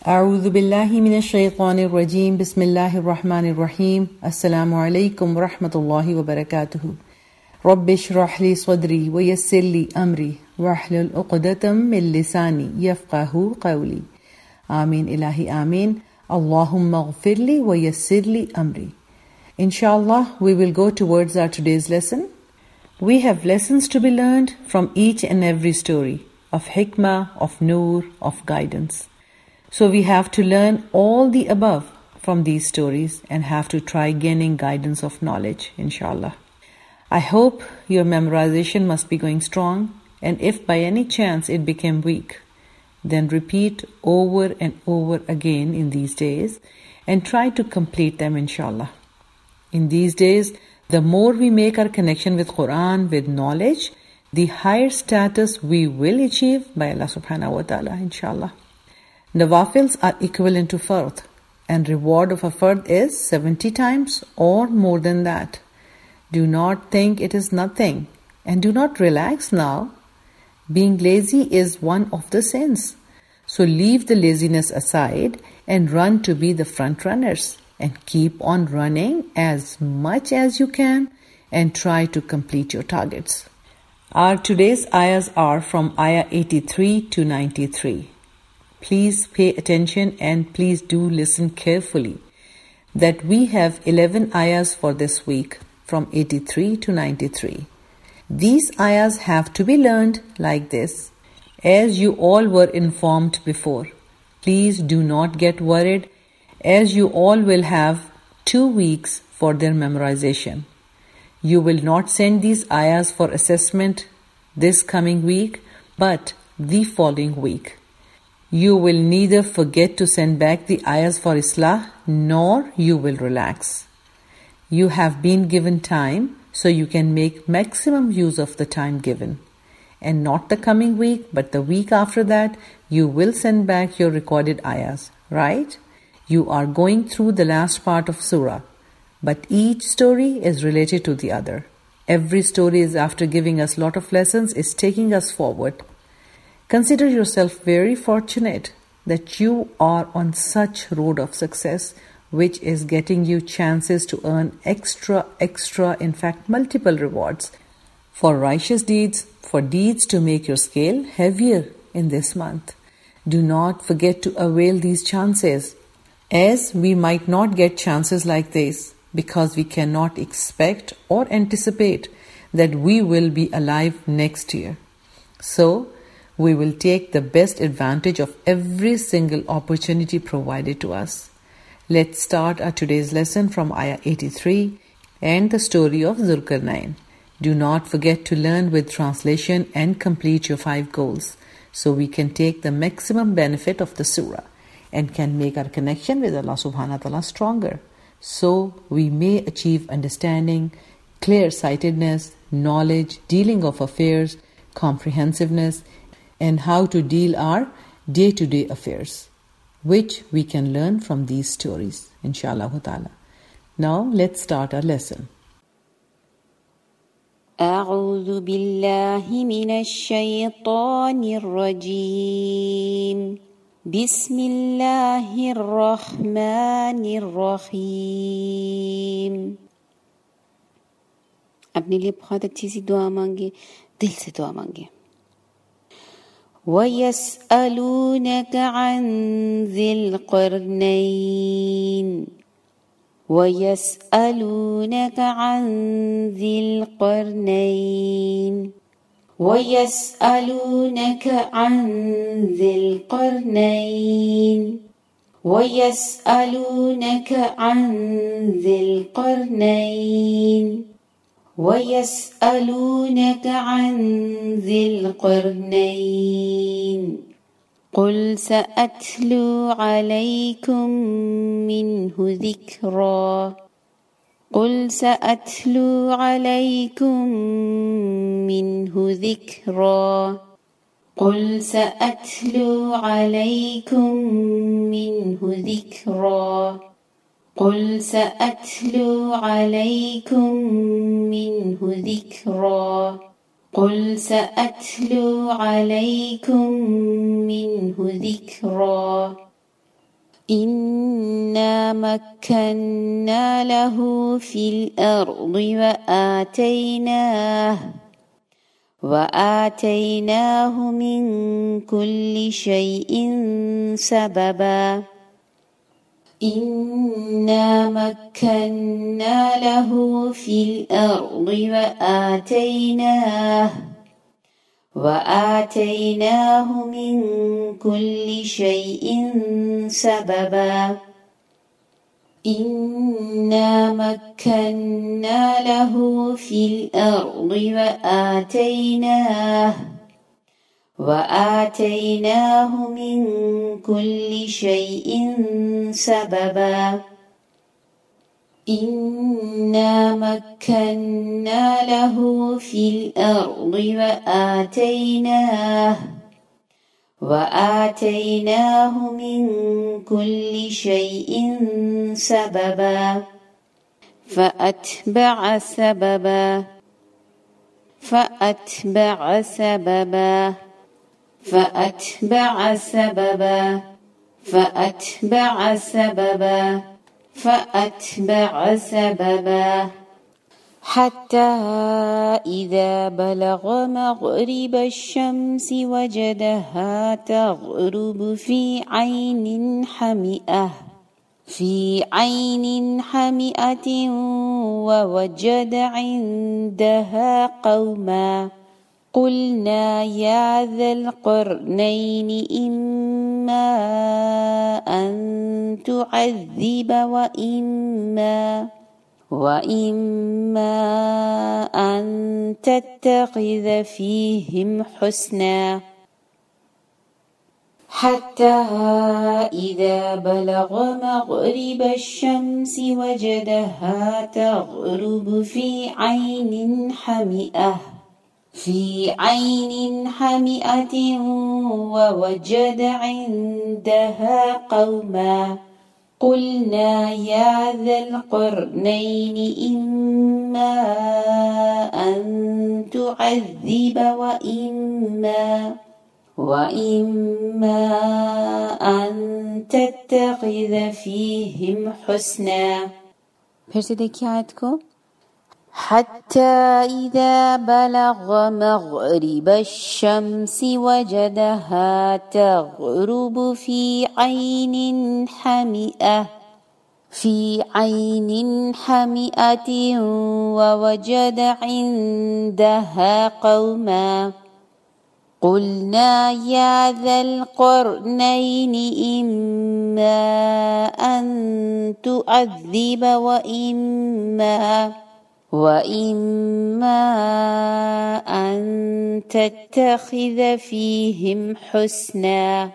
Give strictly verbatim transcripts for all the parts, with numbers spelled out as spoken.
أعوذ بالله من الشيطان الرجيم بسم الله الرحمن الرحيم السلام عليكم ورحمة الله وبركاته رب اشرح لي صدري ويسر لي أمري واحلل عقدة من لساني يفقه قولي آمين إلهي آمين اللهم اغفر لي ويسر لي أمري. Inshallah, we will go towards our today's lesson. We have lessons to be learned from each and every story of hikmah, of noor, of guidance. So we have to learn all the above from these stories and have to try gaining guidance of knowledge, inshallah. I hope your memorization must be going strong, and if by any chance it became weak, then repeat over and over again in these days and try to complete them, inshallah. In these days, the more we make our connection with Quran, with knowledge, the higher status we will achieve by Allah subhanahu wa ta'ala, inshallah. Nawafils are equivalent to fard, and reward of a fard is seventy times or more than that. Do not think it is nothing, and do not relax now. Being lazy is one of the sins. So leave the laziness aside and run to be the front runners, and keep on running as much as you can and try to complete your targets. Our today's ayahs are from ayah eighty-three to ninety-three. Please pay attention and please do listen carefully that we have eleven ayahs for this week from eighty-three to ninety-three. These ayahs have to be learned like this, as you all were informed before. Please do not get worried, as you all will have two weeks for their memorization. You will not send these ayahs for assessment this coming week, but the following week. You will neither forget to send back the ayahs for Islah, nor you will relax. You have been given time, so you can make maximum use of the time given. And not the coming week, but the week after that, you will send back your recorded ayahs, right? You are going through the last part of surah, but each story is related to the other. Every story is, after giving us lot of lessons, is taking us forward. Consider yourself very fortunate that you are on such road of success, which is getting you chances to earn extra, extra, in fact multiple rewards for righteous deeds, for deeds to make your scale heavier in this month. Do not forget to avail these chances, as we might not get chances like this because we cannot expect or anticipate that we will be alive next year. So, we will take the best advantage of every single opportunity provided to us. Let's start our today's lesson from ayah eighty-three and the story of Zulkarnain. Do not forget to learn with translation and complete your five goals, so we can take the maximum benefit of the surah and can make our connection with Allah subhanahu wa ta'ala stronger, so we may achieve understanding, clear-sightedness, knowledge, dealing of affairs, comprehensiveness, and how to deal our day-to-day affairs, which we can learn from these stories, inshallah ta'ala. Now let's start our lesson. أعوذ بالله من الشيطان الرجيم بسم الله الرحمن الرحيم. अपने लिए बहुत अच्छी सी दुआ मांगे, दिल से दुआ मांगे. وَيَسْأَلُونَكَ عَنْ ذِي الْقَرْنَيْنِ وَيَسْأَلُونَكَ عَنْ ذِي الْقَرْنَيْنِ وَيَسْأَلُونَكَ عَنْ ذِي الْقَرْنَيْنِ وَيَسْأَلُونَكَ عَنْ ذِي الْقَرْنَيْنِ وَيَسْأَلُونَكَ عَنْ ذِي الْقَرْنَيْنِ قُلْ سَأَتْلُو عَلَيْكُمْ مِنْهُ ذِكْرًا قُلْ سَأَتْلُو عَلَيْكُمْ مِنْهُ ذِكْرًا قُلْ سَأَتْلُو عَلَيْكُمْ مِنْهُ ذِكْرًا قُلْ سَأَتْلُو عَلَيْكُمْ مِنْهُ ذِكْرًا قُلْ سَأَتْلُو عَلَيْكُمْ مِنْهُ ذِكْرًا إنا مكنا له في الأرض وآتيناه وآتيناه من كل شيء سببا إنا مكنا له في الأرض وآتيناه وآتيناه من كل شيء سببا إنا مكنا له في الأرض وآتيناه وآتيناه من كل شيء سببا إنا مكنا له في الأرض وآتيناه وآتيناه من كل شيء سببا فأتبع سببا فأتبع سببا فأتبع سببا فأتبع سببا فأتبع سببا حتى إذا بلغ مغرب الشمس وجدها تغرب في عين حمئة في عين حمئة ووجد عندها قوما قلنا يا ذا القرنين إما أن تعذب وإما وإما أن تتخذ فيهم حسنا حتى إذا بلغ مغرب الشمس وجدها تغرب في عين حمئة في عين حمئة ووجد عندها قوما قلنا يا ذا القرنين إما أن تعذب وإما وإما أن تتخذ فيهم حسنا फिर से देखिए आयत को حتى إذا بلغ مغرب الشمس وجدها تغرب في عين حمئة في عين حمئة ووجد عندها قوما قلنا يا ذا القرنين إما أن تعذب وإما وإما أن تتخذ فيهم حسنا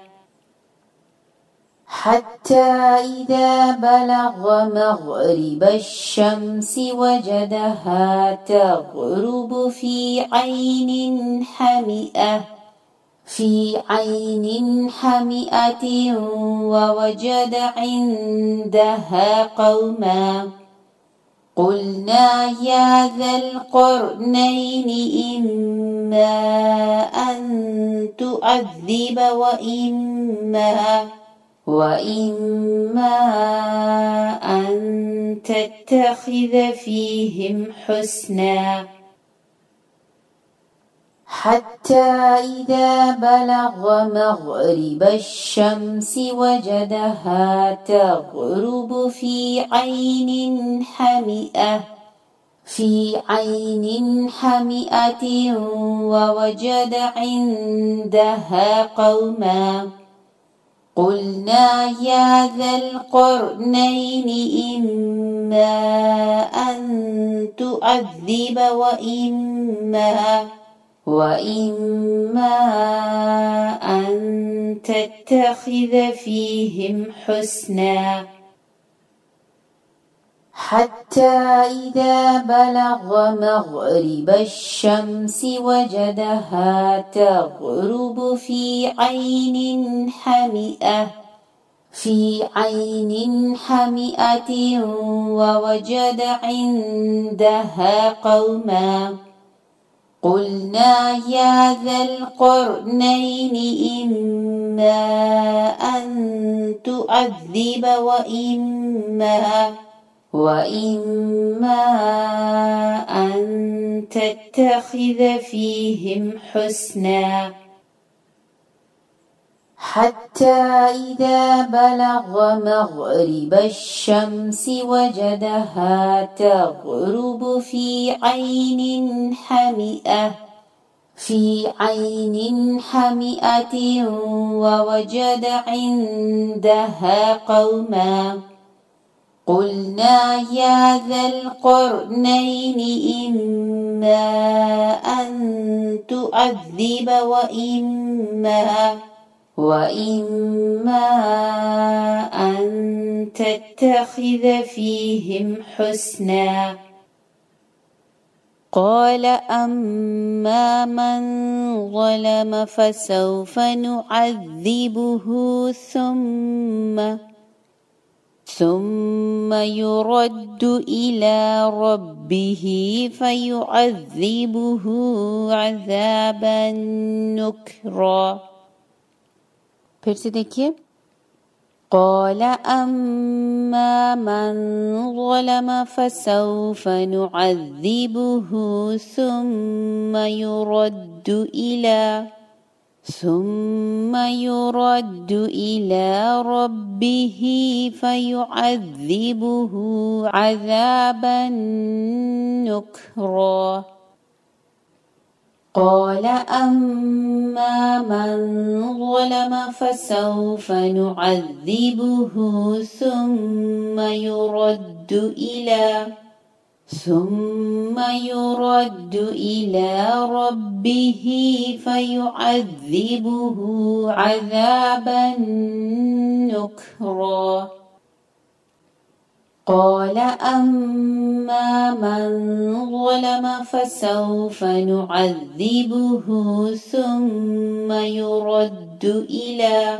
حتى إذا بلغ مغرب الشمس وجدها تغرب في عين حمئة في عين حمئة ووجد عندها قوما قلنا يا ذا القرنين إما أن تعذب وإما وإما أن تتخذ فيهم حسنا حتى إذا بلغ مغرب الشمس وجدها تغرب في عين حمئة في عين حمئة ووجد عندها قوما قلنا يا ذا القرنين إما أن تعذب وإما وإما أن تتخذ فيهم حسنا حتى إذا بلغ مغرب الشمس وجدها تغرب في عين حمئة في عين حمئة ووجد عندها قوما قلنا يا ذا القرنين إما إما أن تعذب وإما وإما أن تتخذ فيهم حسنا حتى إذا بلغ مغرب الشمس وجدها تغرب في عين حمئة في عين حمئة ووجد عندها قوما قلنا يا ذا القرنين إما أن تعذب وإما وإما أن تتخذ فيهم حسنا قال أما من ظلم فسوف نعذبه ثم ثم يرد إلى ربه فيعذبه عذابا نكرا. फिर से देखिए قال أما من ظلم فسوف نعذبه ثم يرد إلى ثم يرد إلى ربه فيعذبه عذابا نكرا قال أما من ظلم فسوف نعذبه ثم يرد إلى ثم يرد إلى ربه فيعذبه عذابا نكرا قال أما من ظلم فسوف نعذبه ثم يرد إلى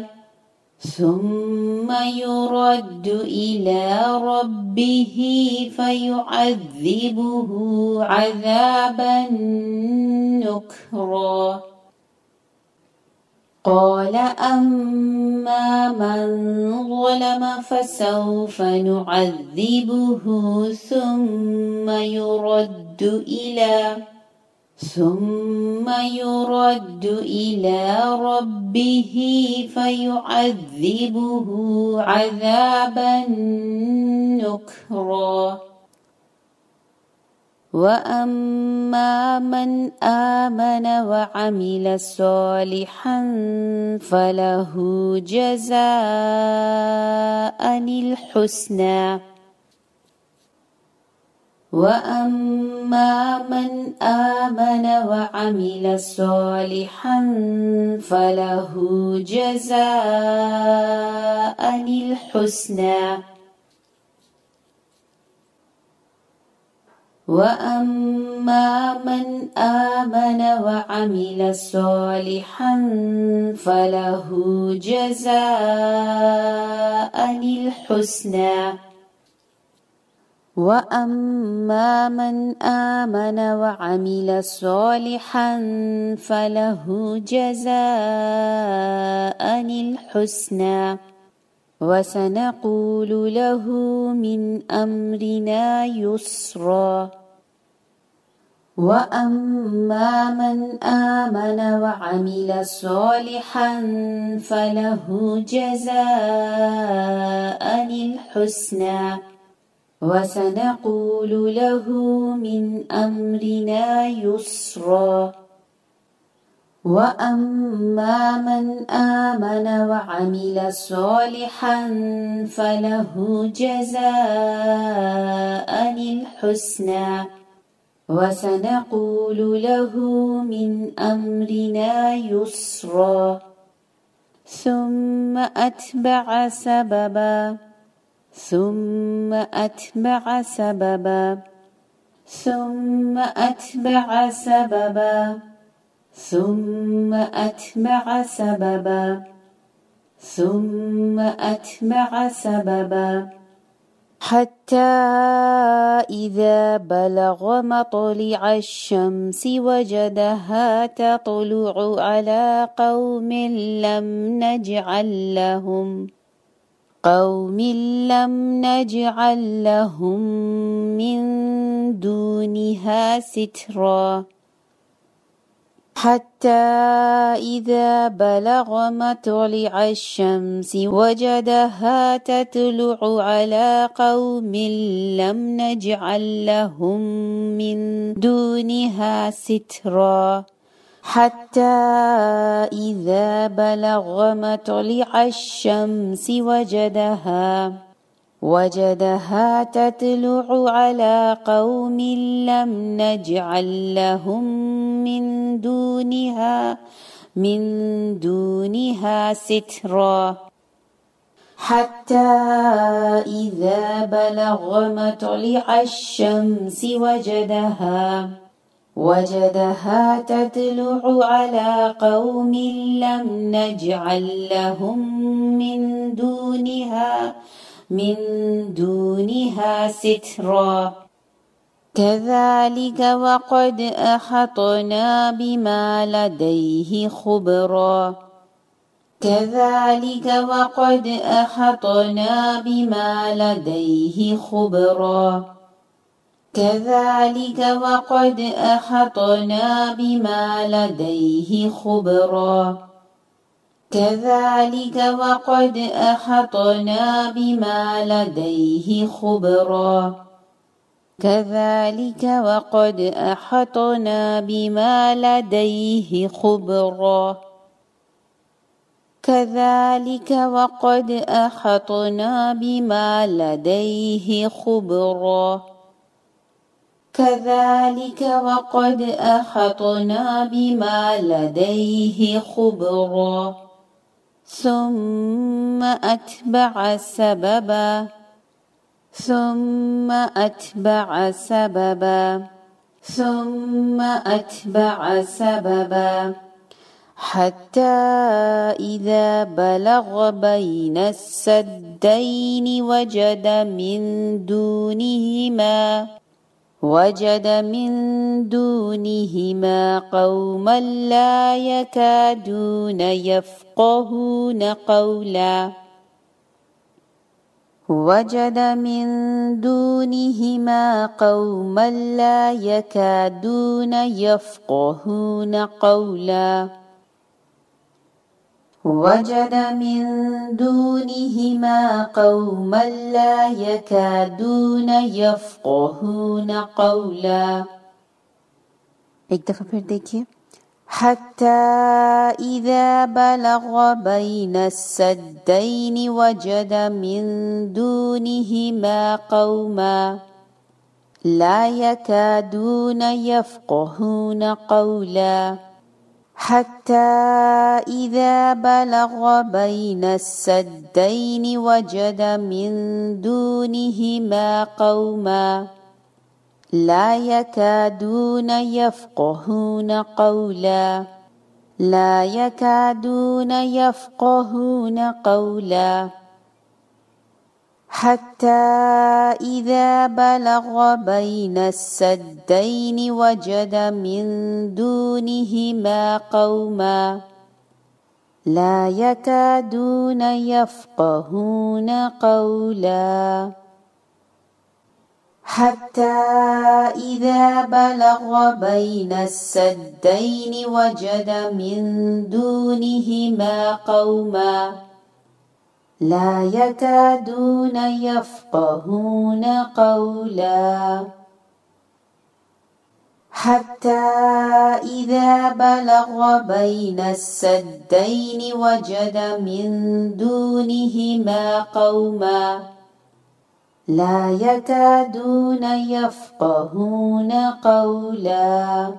ثم يرد إلى ربه فيعذبه عذابا نكرا قال أما من ظلم فسوف نعذبه ثم يرد إلى ثم يرد إلى ربه فيعذبه عذابا نكرا وأما من آمن وعمل صالحا فله جزاء الحسنى وأما من آمن وعمل صالحا فله جزاء الحسنى وأما من آمن وعمل صالحا فله جزاء الحسنى وأما من آمن وعمل صالحا فله جزاء الحسنى وسنقول له من أمرنا يسرا وأما من آمن وعمل صالحا فله جزاء الحسنى وسنقول له من أمرنا يسرا وأما من آمن وعمل صالحا فله جزاء الحسنى وسنقول له من أمرنا يسرا ثم أتبع سببا ثم أتبع سببا ثم أتبع سببا ثم أتبع سببا ثم أتبع سببا حتى إذا بلغ مطلع الشمس وجدها تطلع على قوم لم نجعل لهم قوم لم نجعل لهم من دونها سترا حتى إذا بلغ مطلع الشمس وجدها تطلع على قوم لم نجعل لهم من دونها سترا حتى إذا بلغ مطلع الشمس وجدها وجدها تطلع على قوم لم نجعل لهم من دونها من دونها سترا حتى إذا بلغ مطلع الشمس وجدها وجدها تطلع على قوم لم نجعل لهم من دونها من دونها سترا كذلك وقد أحطنا بما لديه خبرا كذلك وقد أحطنا بما لديه خبرا كذلك وقد أحطنا بما لديه خبرا كذلك وقد أحطنا بما لديه خبرا كذلك وقد أحطنا بما لديه خبرا كذلك وقد أحطنا بما لديه خبرا كذلك وقد أحطنا بما لديه خبرا ثم أتبع سببا ثم أتبع سببا ثم أتبع سببا حتى إذا بلغ بين السدين وجد من دونهما وجد من دونهما قوما لا يكادون يفقهون قولا وجد من دونهما قوما لا يكادون يفقهون قولا وجد من دونهما قوما لا يكادون يفقهون قولا एक दफा फिर देखिए حتى إذا بلغ بين السدين وجد من دونهما قوما لا يكادون يفقهون قولا حتى إذا بلغ بين السدين وجد من دونهما قوما لا يكادون يفقهون قولا لا يكادون يفقهون قولا حتى إذا بلغ بين السدين وجد من دونهما قوما لا يكادون يفقهون قولا حتى إذا بلغ بين السدين وجد من دونهما قوما لا يكادون يفقهون قولا حتى إذا بلغ بين السدين وجد من دونهما قوما لا يكادون يفقهون قولا.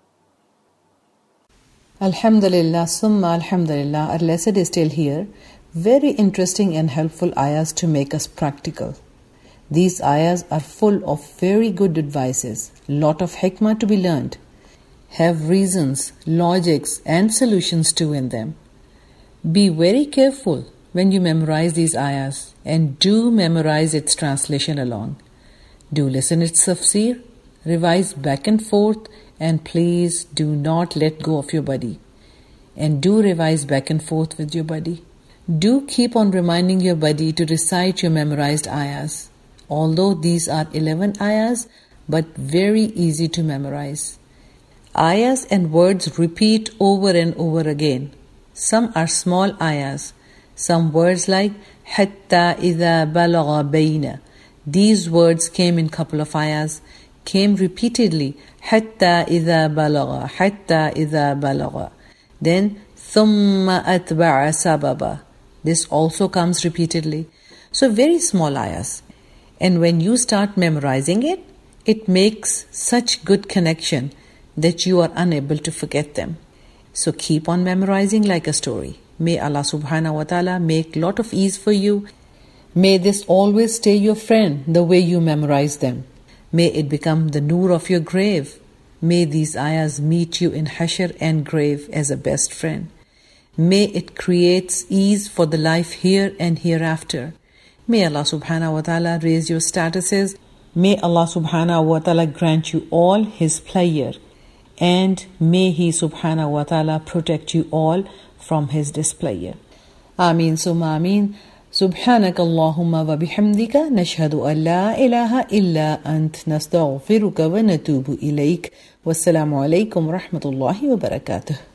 Alhamdulillah, summa alhamdulillah, our lesson is still here. Very interesting and helpful ayahs to make us practical. These ayahs are full of very good advices, lot of hikmah to be learned, have reasons, logics and solutions too in them. Be very careful when you memorize these ayahs, and do memorize its translation along. Do listen its tafsir, revise back and forth, and please do not let go of your buddy. And do revise back and forth with your buddy. Do keep on reminding your buddy to recite your memorized ayahs. Although these are eleven ayahs, but very easy to memorize. Ayahs and words repeat over and over again. Some are small ayahs. Some words like hatta idha balagha bayna. These words came in couple of ayahs, came repeatedly. Hatta idha balagha, hatta idha balagha. Then thumma atba'a sababa. This also comes repeatedly. So very small ayahs. And when you start memorizing it, it makes such good connection that you are unable to forget them. So keep on memorizing like a story. May Allah subhanahu wa ta'ala make lot of ease for you. May this always stay your friend the way you memorize them. May it become the noor of your grave. May these ayahs meet you in hashr and grave as a best friend. May it create ease for the life here and hereafter. May Allah subhanahu wa ta'ala raise your statuses. May Allah subhanahu wa ta'ala grant you all His pleasure. And may He subhanahu wa ta'ala protect you all from His displeasure. Ameen summa ameen. سبحانك اللهم وبحمدك نشهد أن لا إله إلا أنت نستغفرك ونتوب إليك والسلام عليكم ورحمة الله وبركاته.